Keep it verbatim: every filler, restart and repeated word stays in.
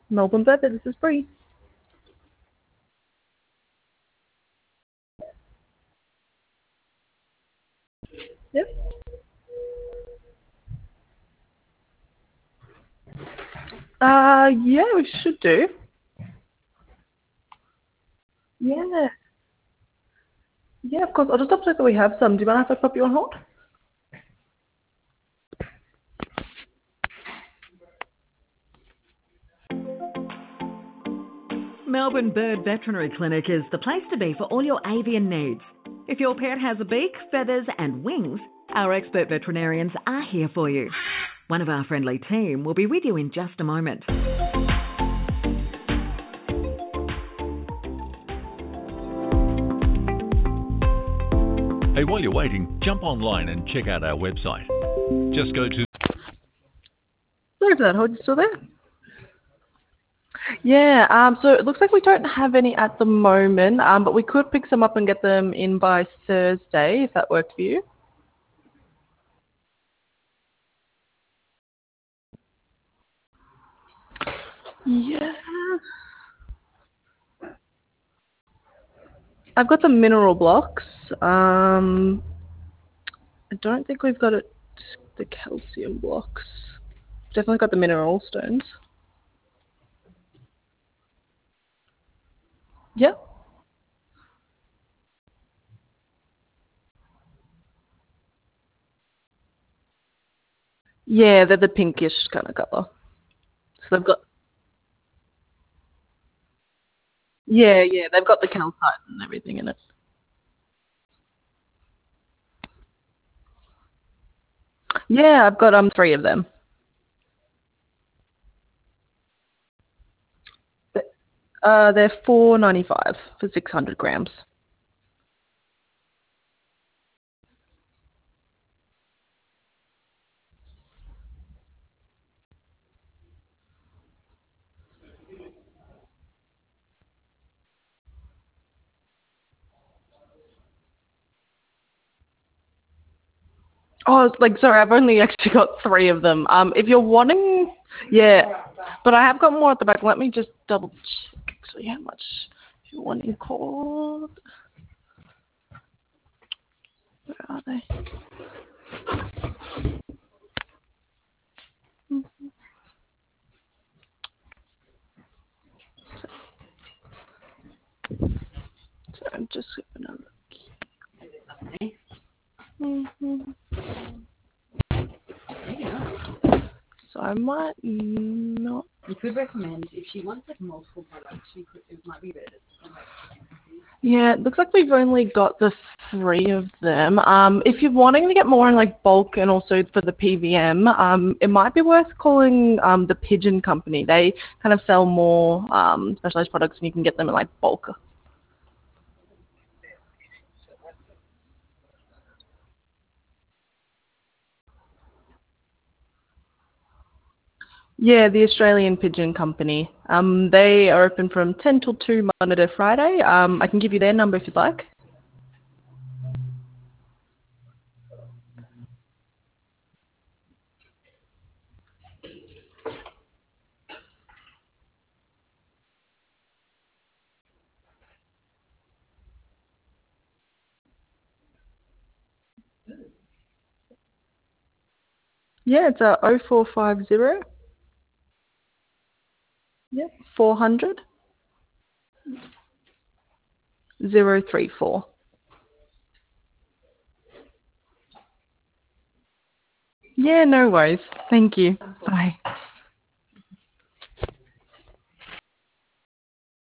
Melbourne Bird, this is Bree. Yep. Uh, yeah, we should do. Yeah. Yeah, of course. I'll just double check that we have some. Do you mind if I pop you on hold? Melbourne Bird Veterinary Clinic is the place to be for all your avian needs. If your pet has a beak, feathers and wings, our expert veterinarians are here for you. One of our friendly team will be with you in just a moment. Hey, while you're waiting, jump online and check out our website. Just go to... Sorry for that. Hold you still there? Yeah, um, so it looks like we don't have any at the moment, um, but we could pick some up and get them in by Thursday, if that worked for you. Yeah. I've got the mineral blocks. Um, I don't think we've got it, the calcium blocks. Definitely got the mineral stones. Yep. Yeah, they're the pinkish kind of colour. So they've got, yeah, yeah, they've got the calcite and everything in it. Yeah, I've got um three of them. Uh, they're four ninety five for six hundred grams. Oh, like sorry, I've only actually got three of them. Um, if you're wanting, yeah, but I have got more at the back. Let me just double check actually how much you're wanting called. Where are they? So I'm just gonna look. Mm-hmm. So I might not. You could recommend if she wants like multiple products, she could. It might be better. Yeah, it looks like we've only got the three of them. Um, if you're wanting to get more in like bulk and also for the P V M, um, it might be worth calling um, the Pigeon Company. They kind of sell more um, specialized products and you can get them in like bulk. Yeah, the Australian Pigeon Company. Um, they are open from ten till two Monday to Friday. Um, I can give you their number if you'd like. Yeah, it's a oh four five zero. Yep, four hundred. zero three four. Yeah, no worries. Thank you. Bye.